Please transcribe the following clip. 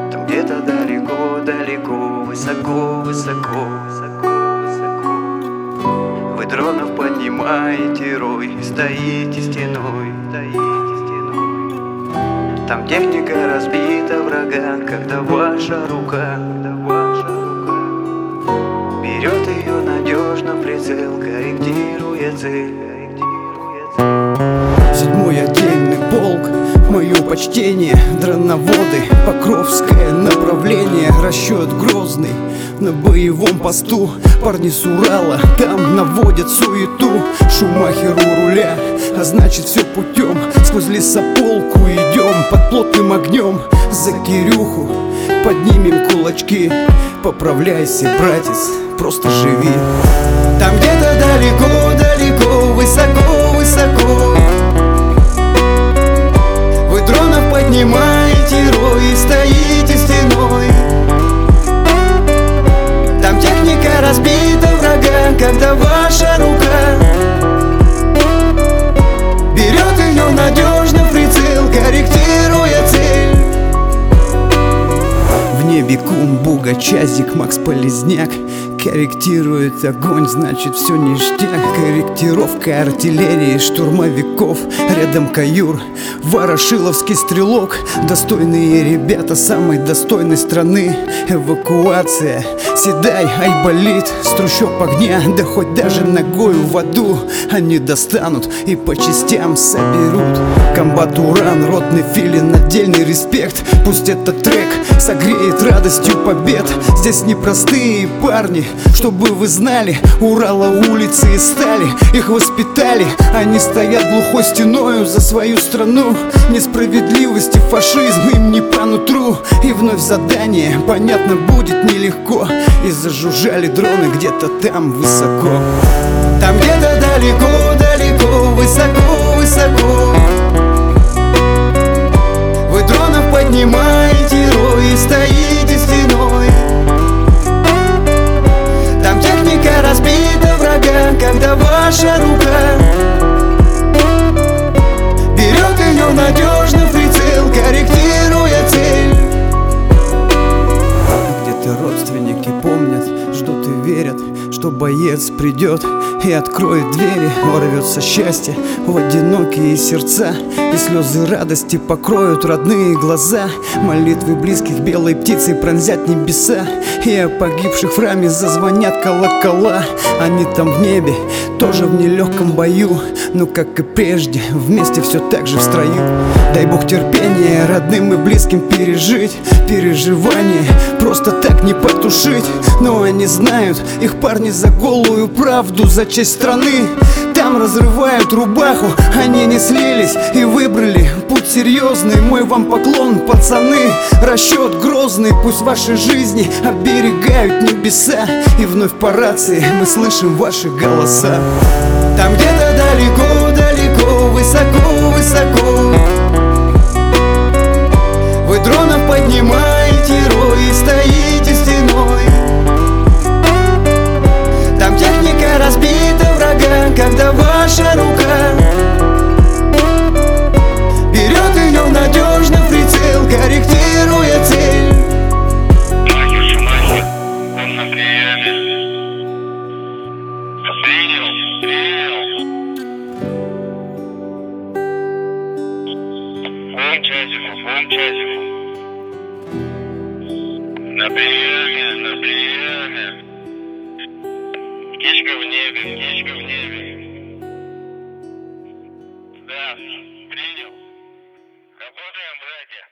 Там где-то далеко-далеко, высоко-высоко, высоко-высоко вы дронов поднимаете рой, стоите стеной, стоите стеной. Там техника разбита врага, когда ваша рука берет ее надежно в прицел, корректируя цель. Седьмой отдельный полк, мое почтение, дроноводы, Покровское направление, расчет Грозный. На боевом посту парни с Урала там наводят суету. Шумахер у руля, а значит все путем. Сквозь лесополку идем под плотным огнем. За Кирюху поднимем кулачки. Поправляйся, братец, просто живи. Там где-то далеко-далеко, высоко-высоко вы дронов поднимаете рой и стоите стеной. Там техника разбита врага, когда ваша рука берет ее надежно в прицел, корректируя цель. В небе Кум, Буга, Чазик, Макс Полезняк корректирует огонь, значит все ништяк. Корректировка артиллерии, штурмовиков. Рядом Каюр, Ворошиловский стрелок. Достойные ребята самой достойной страны. Эвакуация, седай, айболит. С трущоб огня, да хоть даже ногою в аду они достанут и по частям соберут. Комбат Уран, ротный Филин, отдельный респект. Пусть этот трек согреет радостью побед. Здесь непростые парни, чтобы вы знали, Урала улицы из стали, их воспитали. Они стоят глухой стеною за свою страну. Несправедливость и фашизм им не по нутру. И вновь задание, понятно, будет нелегко. И зажужжали дроны где-то там высоко. Там где-то далеко-далеко, высоко-высоко вы дронов поднимаете рой и стоите стеной. Там техника разбита врага, когда ваша рука берет ее надежно в прицел, корректируя цель. Где-то родственники помнят, ждут и верят, что боец придет и откроет двери. Ворвется счастье в одинокие сердца, и слезы радости покроют родные глаза. Молитвы близких белой птицей пронзят небеса, и о погибших в раме зазвонят колокола. Они там в небе, тоже в нелегком бою, но как и прежде, вместе все так же в строю. Дай Бог терпения родным и близким пережить. Переживания просто так не потушить. Но они знают, их парни за голую правду, за честь страны. Там разрывают рубаху, они не слились и выбрали путь серьезный. Мой вам поклон, пацаны, расчет Грозный. Пусть ваши жизни оберегают небеса, и вновь по рации мы слышим ваши голоса. Там где-то далеко-далеко, высоко-высоко вы дронов поднимаете рой и стоите стеной. Там техника разбита врага, когда ваша рука берет ее надежно в прицел, корректируя цель. Он на приеме. Принял. Вон Чазику. На приеме. Птичка в небе. Да, принял. Работаем, братья.